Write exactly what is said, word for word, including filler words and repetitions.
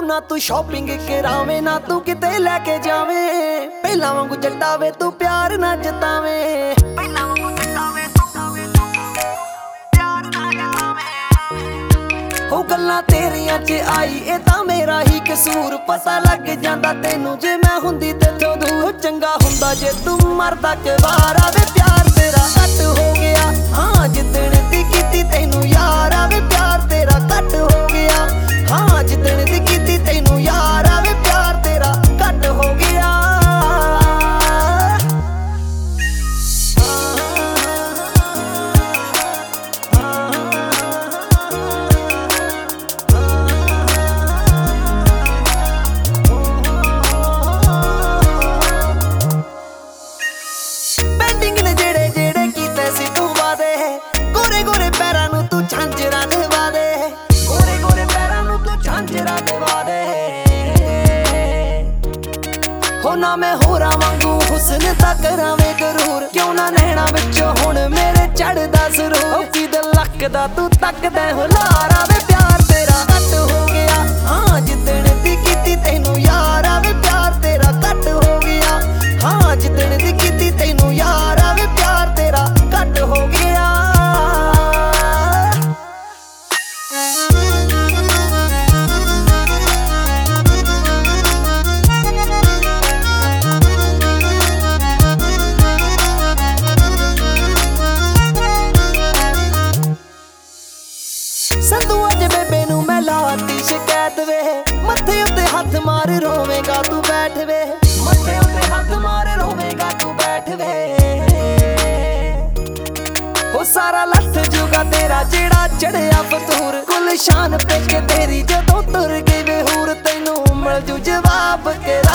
ना तू शॉपिंग करावे ना तू किते लेके जावे पहला वांगू जटावे तू प्यार ना जतावे पहला वांगू जटावे तू प्यार ना जतावे हो गल्लां तेरियां च आई ए तां मेरा ही कसूर पता लग जांदा तैनू जे मैं हुंदी तेथों दूर चंगा हुंदा जे तू मरदा के बाहर आवे प्यार तेरा घट हो गया हां जिद्दण दी कीती तैनू यार आवे प्यार तेरा घट हो गया हां जिद्दण दी कीती तैनू यार आवे प्यार तेरा घट हो गया पेंडिंग ने जेड़े जेड़े कीते सी तू वादे गोरे गोरे पैरां नू तू झांजरा देवा दे गोरे गोरे पैरां नू तू झांजरा देवा दे हो ना मैं होरा वांगू हुस्न दा करावे गरूर क्यों ना नैना विच हुण मेरे चढ़दा सुरूर की दिल लकदा तू तकदा हुलार आवे प्यार तेरा घट हो गया हां जिद्दण दी कीती तैनू यार आवे प्यार तेरा घट हो गया हां जिद्दण दी कीती तैनू यार आवे प्यार तेरा घट हो गया संधू अज बेबे नू मैं लाती शिकायत वे मथे उत्ते हथ मार रोवेगा तू बैठ वे मथे उत्ते हथ मार रोवेगा तू बैठ वे हो सारा लथ जूगा तेरा जेड़ा चढ़िया फतूर गुलशान पे के तेरी जदों तुर गई वे हूर तैनू मिल जू जवाब के